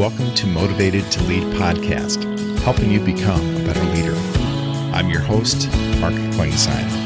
Welcome to Motivated to Lead podcast, helping you become a better leader. I'm your host, Mark Klingstein.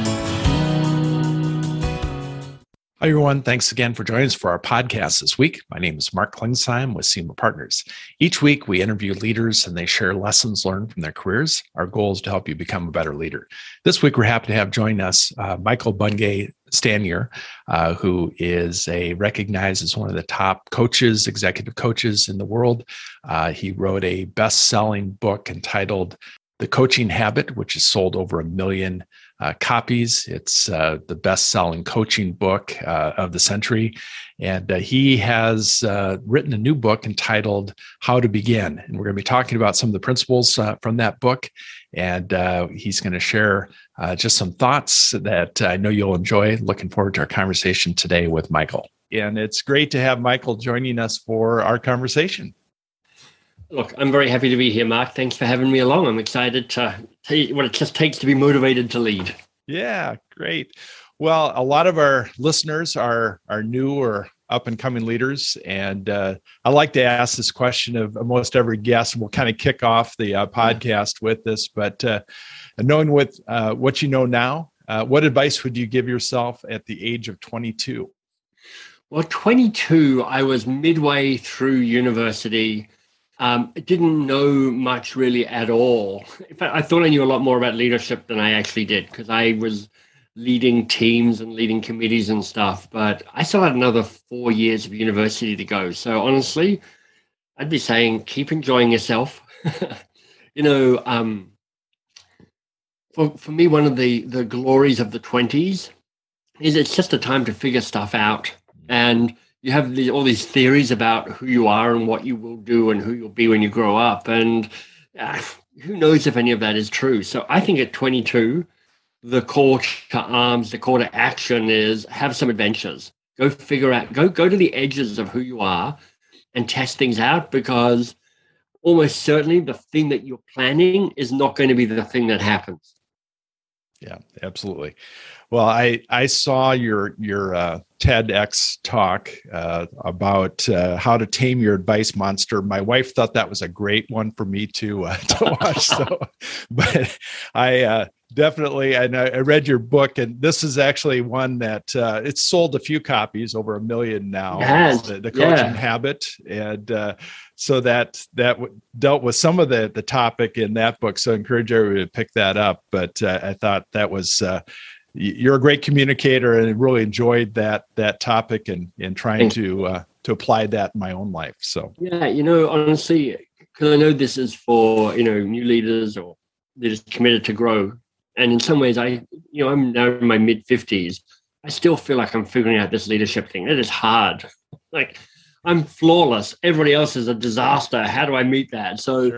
Hi, everyone. Thanks again for joining us for our podcast this week. My name is Mark Klingstein with SEMA Partners. Each week, we interview leaders and they share lessons learned from their careers. Our goal is to help you become a better leader. This week, we're happy to have join us Michael Bungay Stanier, who is recognized as one of the top coaches, executive coaches in the world. He wrote a best-selling book entitled The Coaching Habit, which has sold over 1 million copies. It's the best-selling coaching book of the century. And he has written a new book entitled How to Begin. And we're going to be talking about some of the principles from that book. And he's going to share just some thoughts that I know you'll enjoy. Looking forward to our conversation today with Michael. And it's great to have Michael joining us for our conversation. Look, I'm very happy to be here, Mark. Thanks for having me along. I'm excited to tell you what it just takes to be motivated to lead. Yeah, great. Well, a lot of our listeners are new or up-and-coming leaders, and I like to ask this question of almost every guest. We'll kind of kick off the podcast with this, but knowing what you know now, what advice would you give yourself at the age of 22? Well, 22, I was midway through university. Didn't know much really at all. In fact, I thought I knew a lot more about leadership than I actually did because I was leading teams and leading committees and stuff, but I still had another 4 years of university to go. So honestly, I'd be saying, keep enjoying yourself. For me, one of the glories of the 20s is it's just a time to figure stuff out. And you have all these theories about who you are and what you will do and who you'll be when you grow up. And who knows if any of that is true. So I think at 22, the call to arms, the call to action is have some adventures. Go figure out, go to the edges of who you are and test things out, because almost certainly the thing that you're planning is not going to be the thing that happens. Yeah, absolutely. Well, I saw your TEDx talk about how to tame your advice monster. My wife thought that was a great one for me to watch. So, but I definitely, and I read your book, and this is actually one that it's sold a few copies, over 1 million now. The Coaching Habit, and so that dealt with some of the topic in that book. So I encourage everybody to pick that up. But I thought that was. You're a great communicator, and I really enjoyed that topic and trying to apply that in my own life. So yeah, honestly, because I know this is for new leaders or leaders committed to grow, and in some ways, I'm now in my mid-50s. I still feel like I'm figuring out this leadership thing. It is hard. Like I'm flawless. Everybody else is a disaster. How do I meet that? So,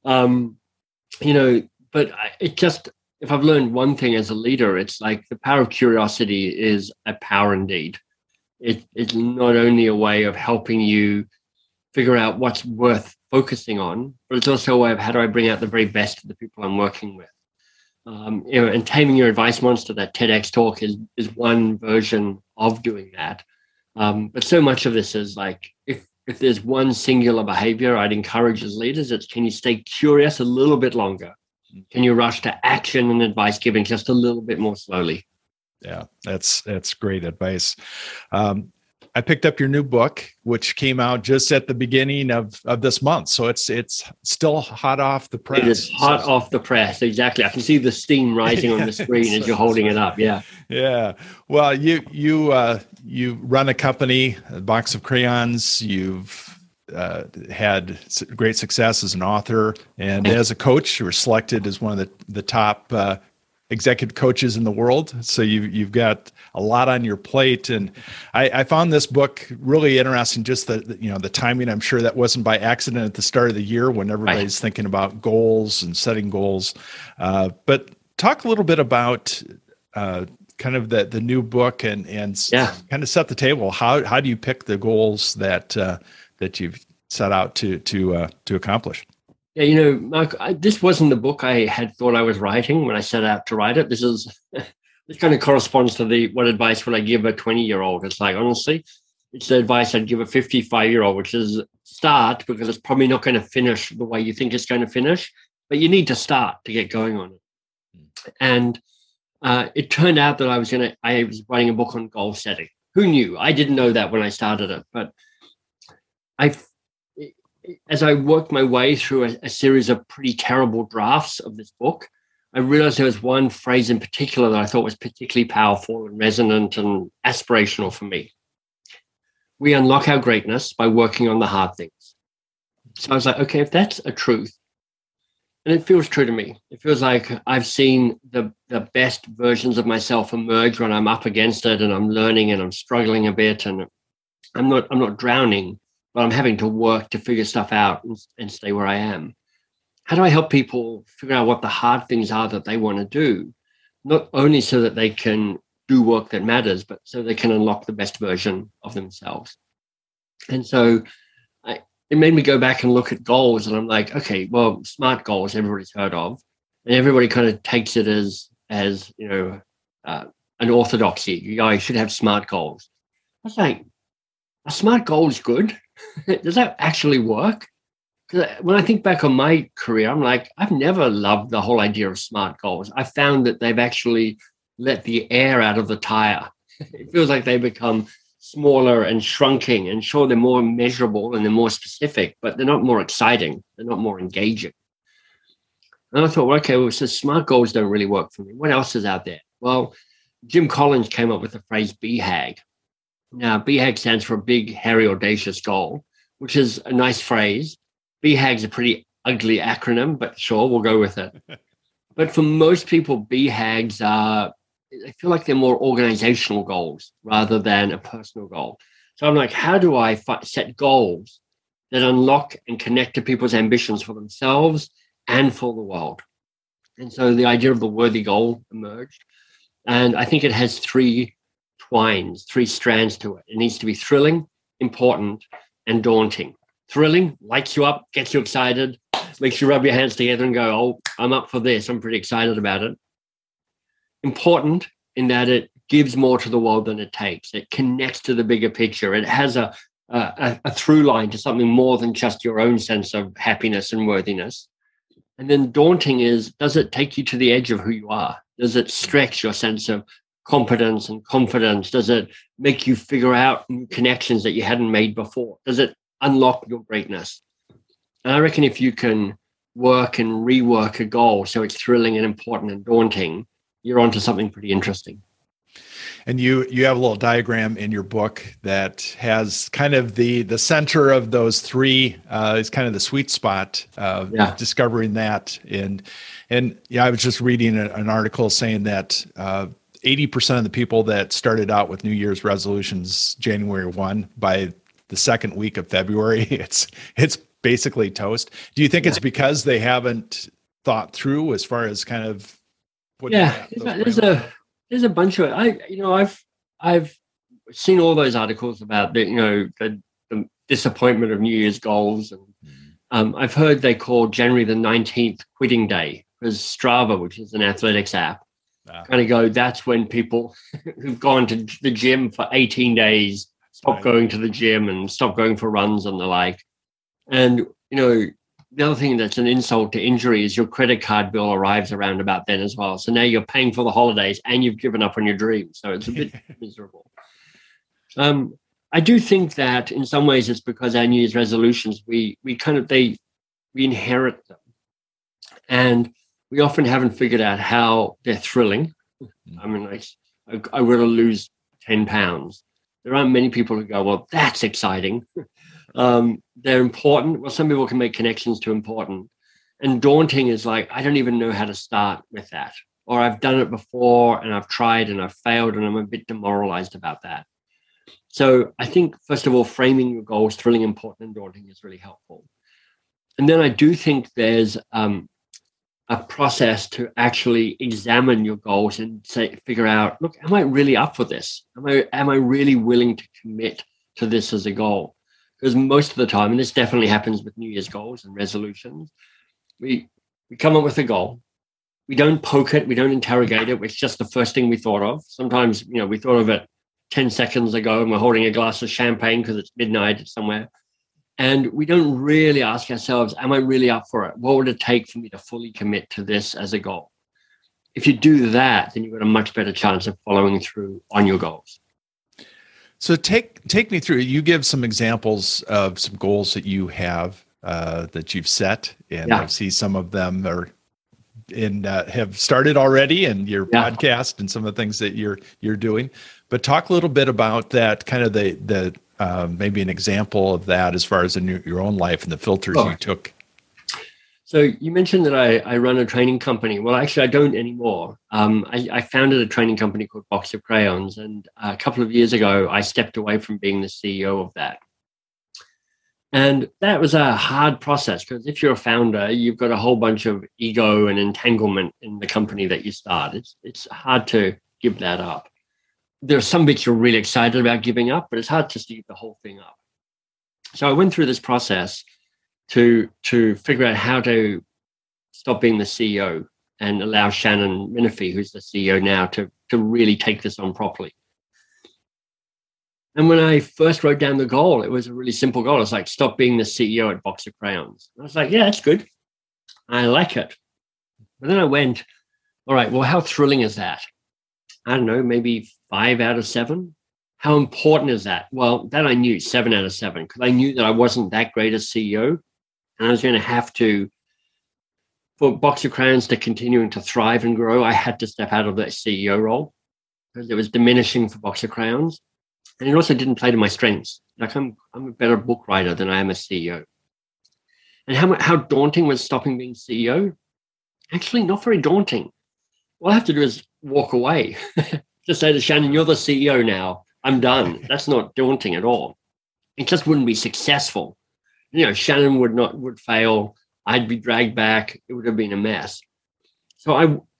sure. But it just. If I've learned one thing as a leader, it's like the power of curiosity is a power indeed. It's not only a way of helping you figure out what's worth focusing on, but it's also a way of how do I bring out the very best of the people I'm working with. And taming your advice monster, that TEDx talk is one version of doing that. But so much of this is like, if there's one singular behavior I'd encourage as leaders, it's can you stay curious a little bit longer? Can you rush to action and advice giving just a little bit more slowly? Yeah, that's great advice. I picked up your new book, which came out just at the beginning of this month. So it's still hot off the press. It is hot off the press. Exactly. I can see the steam rising on the screen as you're holding it up. Yeah. Yeah. Well, you run a company, a Box of Crayons. You've had great success as an author, and as a coach, you were selected as one of the top executive coaches in the world. So you've got a lot on your plate, and I found this book really interesting. Just the timing. I'm sure that wasn't by accident at the start of the year when everybody's thinking about goals and setting goals. But talk a little bit about kind of the new book and kind of set the table. How do you pick the goals that you've set out to accomplish? Yeah, Mark, this wasn't the book I had thought I was writing when I set out to write it. This kind of corresponds to what advice would I give a 20-year-old. It's like, honestly, it's the advice I'd give a 55-year-old, which is start, because it's probably not going to finish the way you think it's going to finish, but you need to start to get going on it. And it turned out that I was writing a book on goal setting. Who knew? I didn't know that when I started it, but as I worked my way through a series of pretty terrible drafts of this book, I realized there was one phrase in particular that I thought was particularly powerful and resonant and aspirational for me. We unlock our greatness by working on the hard things. So I was like, okay, if that's a truth, and it feels true to me. It feels like I've seen the best versions of myself emerge when I'm up against it and I'm learning and I'm struggling a bit and I'm not drowning, but I'm having to work to figure stuff out and stay where I am. How do I help people figure out what the hard things are that they want to do? Not only so that they can do work that matters, but so they can unlock the best version of themselves. And so it made me go back and look at goals, and I'm like, okay, well, SMART goals everybody's heard of, and everybody kind of takes it as an orthodoxy. You should have SMART goals. I was like, a SMART goal is good. Does that actually work? Because when I think back on my career, I'm like, I've never loved the whole idea of SMART goals. I found that they've actually let the air out of the tire. It feels like they become smaller and shrunking, and sure, they're more measurable and they're more specific, but they're not more exciting. They're not more engaging. And I thought, well, okay, so SMART goals don't really work for me. What else is out there? Well, Jim Collins came up with the phrase BHAG. Now, BHAG stands for Big, Hairy, Audacious Goal, which is a nice phrase. BHAG is a pretty ugly acronym, but sure, we'll go with it. But for most people, BHAGs I feel like they're more organizational goals rather than a personal goal. So I'm like, how do I set goals that unlock and connect to people's ambitions for themselves and for the world? And so the idea of the worthy goal emerged. And I think it has three strands to it. It needs to be thrilling, important, and daunting. Thrilling, lights you up, gets you excited, makes you rub your hands together and go, oh, I'm up for this. I'm pretty excited about it. Important in that it gives more to the world than it takes. It connects to the bigger picture. It has a through line to something more than just your own sense of happiness and worthiness. And then daunting is, does it take you to the edge of who you are? Does it stretch your sense of competence and confidence? Does it make you figure out connections that you hadn't made before? Does it unlock your greatness? And I reckon if you can work and rework a goal so it's thrilling and important and daunting, you're onto something pretty interesting. And you have a little diagram in your book that has kind of the center of those three is kind of the sweet spot of discovering that. And I was just reading an article saying that 80% of the people that started out with New Year's resolutions January 1, by the second week of February, it's basically toast. Do you think it's because they haven't thought through as far as kind of there's a bunch of I've seen all those articles about the disappointment of New Year's goals, and I've heard they call January the 19th quitting day, because Strava, which is an athletics app, kind of go, that's when people who've gone to the gym for 18 days stop going to the gym and stop going for runs and the like. And the other thing that's an insult to injury is your credit card bill arrives around about then as well. So now you're paying for the holidays and you've given up on your dreams. So it's a bit miserable. I do think that in some ways it's because our New Year's resolutions, we inherit them. And we often haven't figured out how they're thrilling. I mean, I want to lose 10 pounds. There aren't many people who go, well, that's exciting. They're important. Well, some people can make connections to important. And daunting is like, I don't even know how to start with that. Or I've done it before and I've tried and I've failed and I'm a bit demoralized about that. So I think, first of all, framing your goals, thrilling, important, and daunting is really helpful. And then I do think there's a process to actually examine your goals and figure out, look, am I really up for this? Am I really willing to commit to this as a goal? Because most of the time, and this definitely happens with New Year's goals and resolutions, we come up with a goal. We don't poke it. We don't interrogate it. It's just the first thing we thought of. Sometimes, we thought of it 10 seconds ago and we're holding a glass of champagne because it's midnight somewhere. And we don't really ask ourselves, am I really up for it? What would it take for me to fully commit to this as a goal? If you do that, then you've got a much better chance of following through on your goals. So take me through. You give some examples of some goals that you have that you've set, and I see some of them are have started already in your podcast and some of the things that you're doing. But talk a little bit about that, kind of the maybe an example of that as far as in your own life and the filters you took. So you mentioned that I run a training company. Well, actually, I don't anymore. I founded a training company called Box of Crayons. And a couple of years ago, I stepped away from being the CEO of that. And that was a hard process because if you're a founder, you've got a whole bunch of ego and entanglement in the company that you start. It's hard to give that up. There are some bits you're really excited about giving up, but it's hard just to give the whole thing up. So I went through this process to figure out how to stop being the CEO and allow Shannon Menifee, who's the CEO now, to really take this on properly. And when I first wrote down the goal, it was a really simple goal. It's like, stop being the CEO at Box of Crayons. And I was like, yeah, that's good. I like it. But then I went, all right, well, how thrilling is that? I don't know, maybe 5 out of 7. How important is that? Well, that I knew, 7 out of 7, because I knew that I wasn't that great a CEO. And I was going to have to, for Box of Crayons to continuing to thrive and grow, I had to step out of that CEO role because it was diminishing for Box of Crayons. And it also didn't play to my strengths. Like I'm a better book writer than I am a CEO. And how daunting was stopping being CEO? Actually, not very daunting. All I have to do is walk away. Just say to Shannon, you're the CEO now. I'm done. That's not daunting at all. It just wouldn't be successful. You know, Shannon would fail. I'd be dragged back. It would have been a mess. So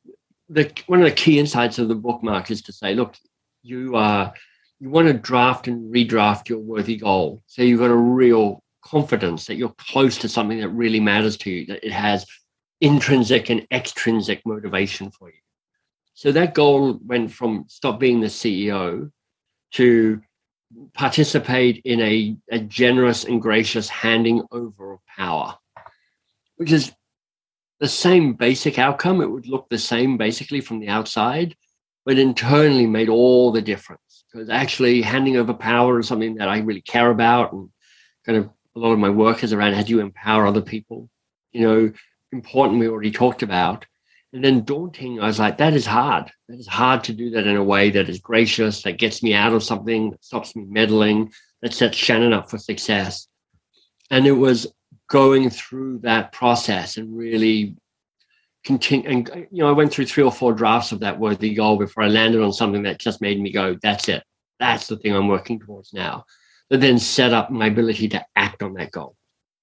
one of the key insights of the book, Mark, is to say, look, you want to draft and redraft your worthy goal. So you've got a real confidence that you're close to something that really matters to you, that it has intrinsic and extrinsic motivation for you. So that goal went from stop being the CEO to participate in a generous and gracious handing over of power, which is the same basic outcome. It would look the same basically from the outside, but internally made all the difference. Because actually handing over power is something that I really care about, and kind of a lot of my work is around how do you empower other people. You know, important we already talked about. And then daunting, I was like, that is hard. That is hard to do that in a way that is gracious, that gets me out of something, that stops me meddling, that sets Shannon up for success. And it was going through that process and really continue. And, you know, I went through 3 or 4 drafts of that worthy goal before I landed on something that just made me go, that's it. That's the thing I'm working towards now. But then set up my ability to act on that goal.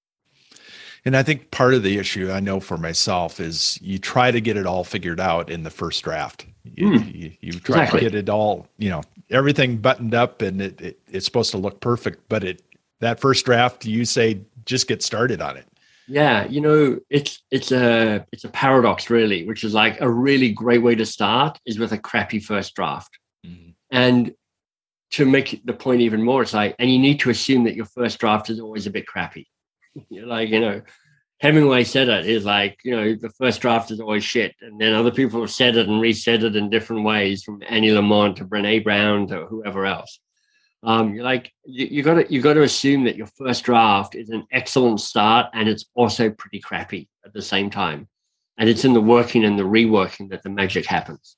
And I think part of the issue I know for myself is you try to get it all figured out in the first draft. You try to get it all, you know, everything buttoned up, and it's supposed to look perfect. But that first draft, you say, just get started on it. Yeah, you know, it's a paradox really, which is like a really great way to start is with a crappy first draft. Mm-hmm. And to make the point even more, it's like, and you need to assume that your first draft is always a bit crappy. You're like, you know, Hemingway said it is like, you know, the first draft is always shit. And then other people have said it and resaid it in different ways, from Annie Lamont to Brene Brown to whoever else. You're like, you got to assume that your first draft is an excellent start, and it's also pretty crappy at the same time. And it's in the working and the reworking that the magic happens.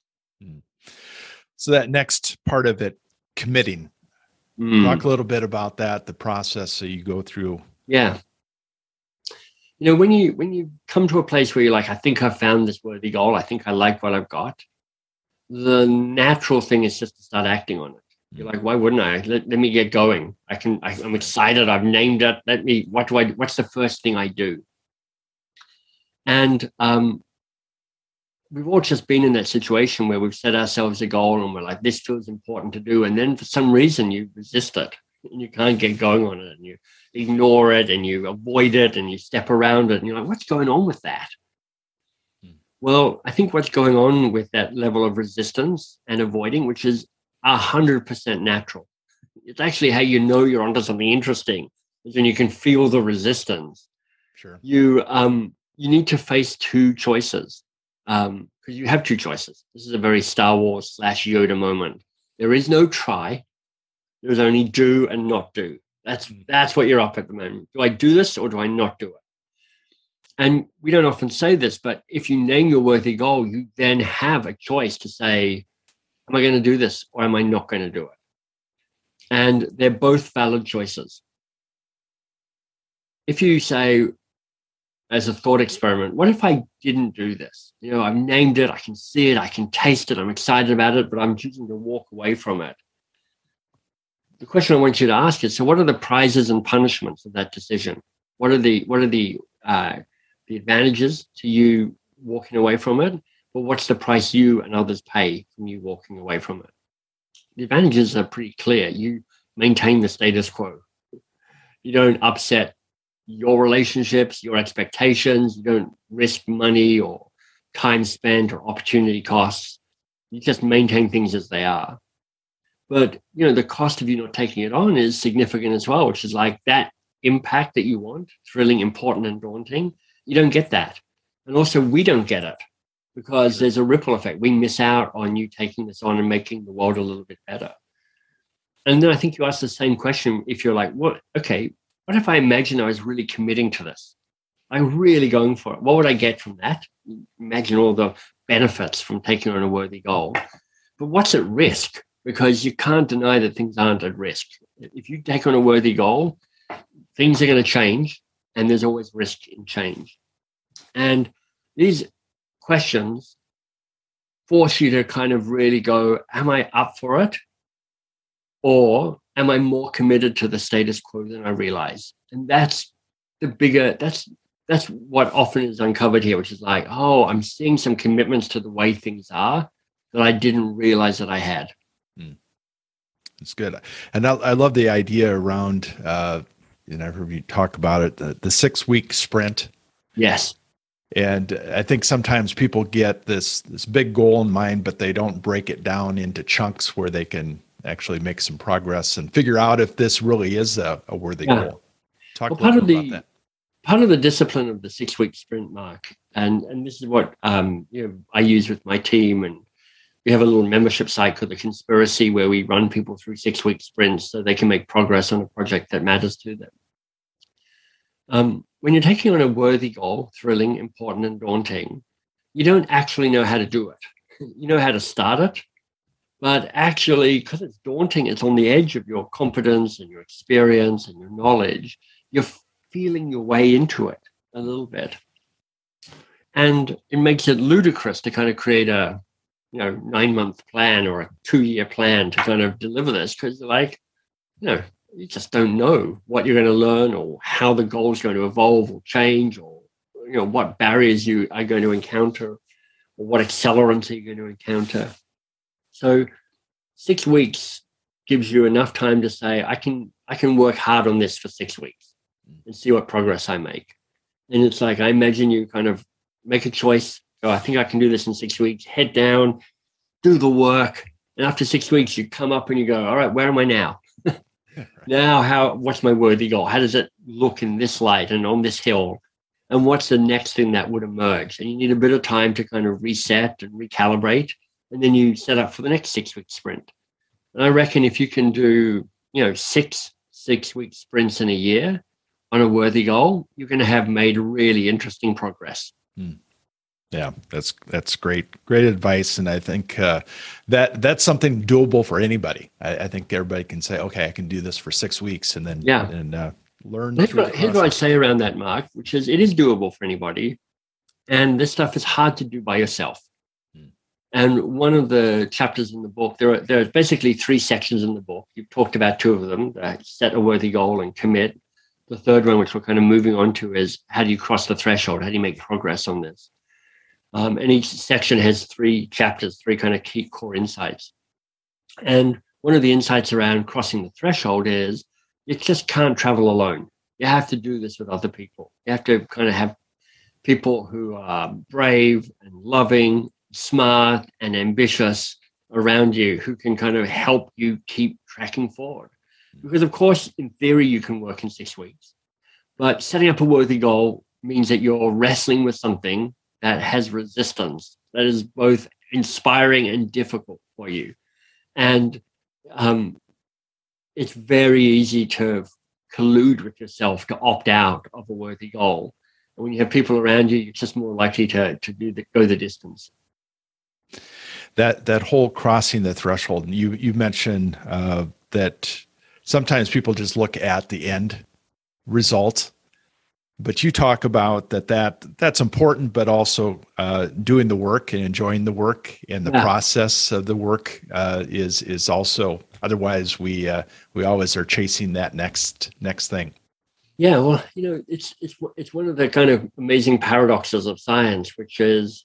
So that next part of it, committing. Talk a little bit about that, the process that you go through. Yeah. You know, when you come to a place where you're like, I think I've found this worthy goal, I think I like what I've got, the natural thing is just to start acting on it. You're like, why wouldn't I? Let me get going. I'm excited. I've named it. What's the first thing I do? And we've all just been in that situation where we've set ourselves a goal and we're like, this feels important to do. And then for some reason you resist it and you can't get going on it, and you ignore it and you avoid it and you step around it. And you're like, what's going on with that? Well, I think what's going on with that level of resistance and avoiding, which is 100% natural. It's actually how you know you're onto something interesting, is when you can feel the resistance. Sure. You need to face two choices, because you have two choices. This is a very Star Wars / Yoda moment. There is no try. There's only do and not do. That's what you're up at the moment. Do I do this or do I not do it? And we don't often say this, but if you name your worthy goal, you then have a choice to say, am I going to do this or am I not going to do it? And they're both valid choices. If you say, as a thought experiment, what if I didn't do this? I've named it, I can see it, I can taste it, I'm excited about it, but I'm choosing to walk away from it. The question I want you to ask is, so what are the prizes and punishments of that decision? What are the advantages to you walking away from it? But what's the price you and others pay from you walking away from it? The advantages are pretty clear. You maintain the status quo. You don't upset your relationships, your expectations. You don't risk money or time spent or opportunity costs. You just maintain things as they are. But, the cost of you not taking it on is significant as well, which is like that impact that you want, thrilling, important, and daunting. You don't get that. And also, we don't get it because there's a ripple effect. We miss out on you taking this on and making the world a little bit better. And then I think you ask the same question if you're like, what if I imagine I was really committing to this? I'm really going for it. What would I get from that? Imagine all the benefits from taking on a worthy goal. But what's at risk? Because you can't deny that things aren't at risk. If you take on a worthy goal, things are going to change, and there's always risk in change. And these questions force you to kind of really go, am I up for it? Or am I more committed to the status quo than I realize? And that's what often is uncovered here, which is like, oh, I'm seeing some commitments to the way things are that I didn't realize that I had. It's good. And I love the idea around, I've heard you talk about it, the 6-week sprint. Yes. And I think sometimes people get this big goal in mind, but they don't break it down into chunks where they can actually make some progress and figure out if this really is a worthy goal. Talk a little bit about that. Part of the discipline of the 6-week sprint, Mark, and this is what I use with my team, and we have a little membership site called The Conspiracy where we run people through 6-week sprints so they can make progress on a project that matters to them. When you're taking on a worthy goal, thrilling, important, and daunting, you don't actually know how to do it. You know how to start it, but actually, because it's daunting, it's on the edge of your competence and your experience and your knowledge. You're feeling your way into it a little bit. And it makes it ludicrous to kind of create a 9-month plan or a 2-year plan to kind of deliver this, because you just don't know what you're going to learn or how the goal is going to evolve or change, or what barriers you are going to encounter or what accelerants are you going to encounter. So 6 weeks gives you enough time to say, I can work hard on this for 6 weeks and see what progress I make. And it's like, I imagine you kind of make a choice. Oh, I think I can do this in 6 weeks. Head down, do the work. And after 6 weeks, you come up and you go, all right, where am I now? Now, what's my worthy goal? How does it look in this light and on this hill? And what's the next thing that would emerge? And you need a bit of time to kind of reset and recalibrate. And then you set up for the next 6-week sprint. And I reckon if you can do, 6-week sprints in a year on a worthy goal, you're going to have made really interesting progress. Yeah, that's great advice, and I think that's something doable for anybody. I think everybody can say, okay, I can do this for 6 weeks, and then learn. Here's what I'd say around that, Mark, which is it is doable for anybody, and this stuff is hard to do by yourself. And one of the chapters in the book, there are basically 3 sections in the book. You've talked about 2 of them: set a worthy goal and commit. The third one, which we're kind of moving on to, is how do you cross the threshold? How do you make progress on this? And each section has 3 chapters, 3 kind of key core insights. And one of the insights around crossing the threshold is you just can't travel alone. You have to do this with other people. You have to kind of have people who are brave and loving, smart and ambitious, around you who can kind of help you keep tracking forward. Because, of course, in theory, you can work in 6 weeks. But setting up a worthy goal means that you're wrestling with something that has resistance, that is both inspiring and difficult for you. And it's very easy to collude with yourself to opt out of a worthy goal. And when you have people around you, you're just more likely to go the distance. That whole crossing the threshold, and you mentioned that sometimes people just look at the end result, but you talk about that's important, but also doing the work and enjoying the work and the process of the work is also. Otherwise, we always are chasing that next thing. Yeah, well, it's one of the kind of amazing paradoxes of science, which is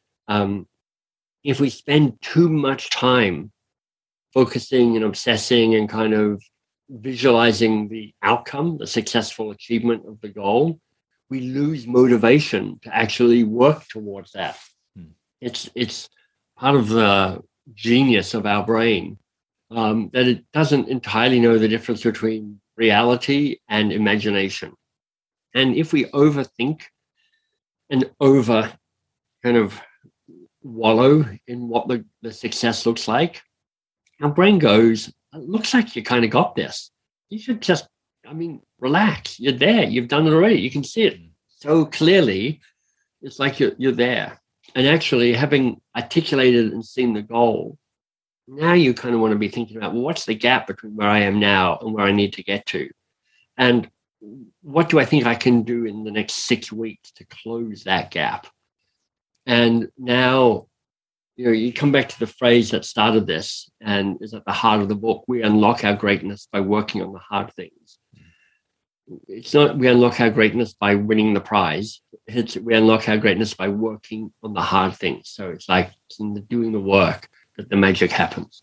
if we spend too much time focusing and obsessing and kind of visualizing the outcome, the successful achievement of the goal, we lose motivation to actually work towards that. It's part of the genius of our brain that it doesn't entirely know the difference between reality and imagination. And if we overthink and over kind of wallow in what the success looks like, our brain goes, it looks like you kind of got this. You should just, relax. You're there. You've done it already. You can see it so clearly. It's like you're there. And actually, having articulated and seen the goal, now you kind of want to be thinking about, well, what's the gap between where I am now and where I need to get to? And what do I think I can do in the next 6 weeks to close that gap? And now, you come back to the phrase that started this and is at the heart of the book. We unlock our greatness by working on the hard things. It's not we unlock our greatness by winning the prize. We unlock our greatness by working on the hard things. So it's like doing the work that the magic happens.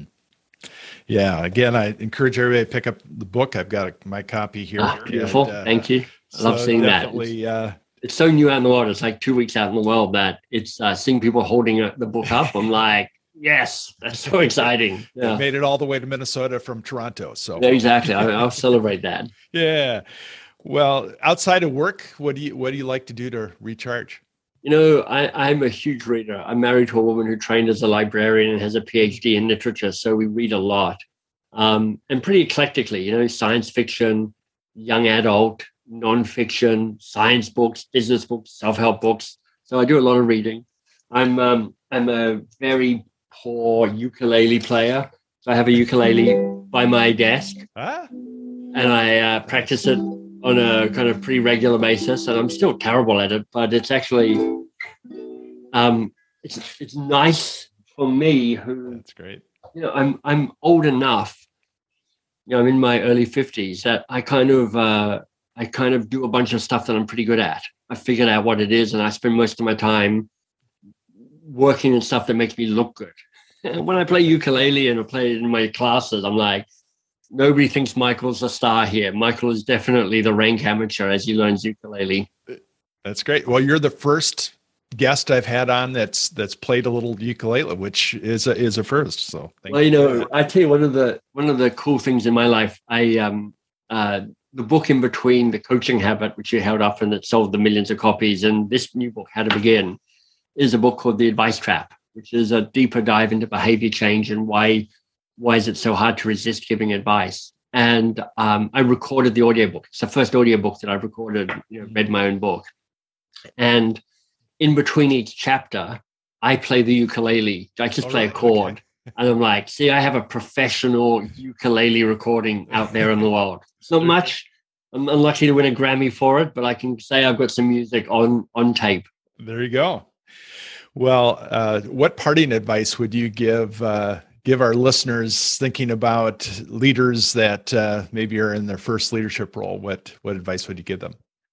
Yeah. Again, I encourage everybody to pick up the book. I've got my copy here. Beautiful. Thank you. I love seeing that. It's so new out in the world. It's like 2 weeks out in the world that it's seeing people holding the book up. I'm like, yes, that's so exciting. Yeah. They made it all the way to Minnesota from Toronto. So yeah, exactly. I'll celebrate that. Yeah. Well, outside of work, what do you like to do to recharge? I'm a huge reader. I'm married to a woman who trained as a librarian and has a PhD in literature. So we read a lot and pretty eclectically, science fiction, young adult, nonfiction, science books, business books, self-help books. So I do a lot of reading. I'm a very poor ukulele player. So I have a ukulele by my desk and I practice it on a kind of pretty regular basis. And I'm still terrible at it, but it's actually, it's nice for me That's great. I'm old enough, I'm in my early 50s that I kind of do a bunch of stuff that I'm pretty good at. I figured out what it is, and I spend most of my time working in stuff that makes me look good. When I play ukulele and I play it in my classes, I'm like, nobody thinks Michael's a star here. Michael is definitely the rank amateur as he learns ukulele. That's great. Well, you're the first guest I've had on that's played a little ukulele, which is a first. So I tell you, one of the cool things in my life, the book in between, The Coaching Habit, which you held up and that sold the millions of copies, and this new book, How to Begin, is a book called The Advice Trap, which is a deeper dive into behavior change and why is it so hard to resist giving advice. And I recorded the audiobook. It's the first audiobook that I've recorded, read my own book. And in between each chapter, I play the ukulele. I just play a chord. Okay. And I'm like, see, I have a professional ukulele recording out there in the world. It's not much. I'm unlucky to win a Grammy for it, but I can say I've got some music on tape. There you go. Well, what parting advice would you give our listeners thinking about leaders that maybe are in their first leadership role? What advice would you give them?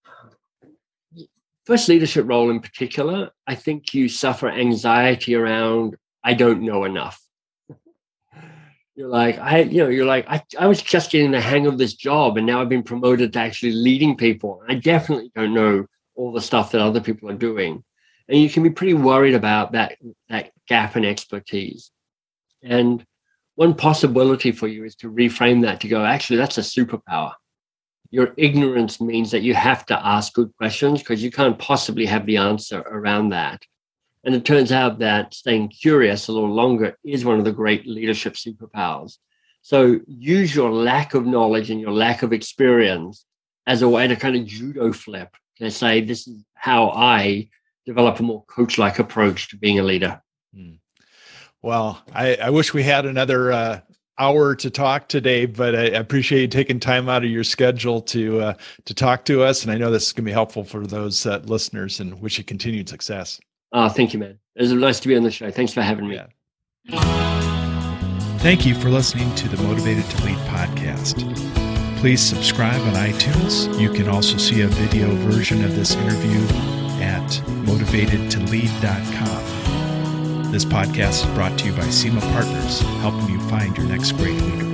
First leadership role in particular, I think you suffer anxiety around, I don't know enough. You're like, I was just getting the hang of this job, and now I've been promoted to actually leading people. I definitely don't know all the stuff that other people are doing. And you can be pretty worried about that gap in expertise. And one possibility for you is to reframe that to go, actually, that's a superpower. Your ignorance means that you have to ask good questions because you can't possibly have the answer around that. And it turns out that staying curious a little longer is one of the great leadership superpowers. So use your lack of knowledge and your lack of experience as a way to kind of judo flip, to say, this is how I develop a more coach-like approach to being a leader. Well, I wish we had another hour to talk today, but I appreciate you taking time out of your schedule to talk to us. And I know this is going to be helpful for those listeners, and wish you continued success. Thank you, man. It was nice to be on the show. Thanks for having me. Yeah. Thank you for listening to the Motivated to Lead podcast. Please subscribe on iTunes. You can also see a video version of this interview at motivatedtolead.com. This podcast is brought to you by SEMA Partners, helping you find your next great leader.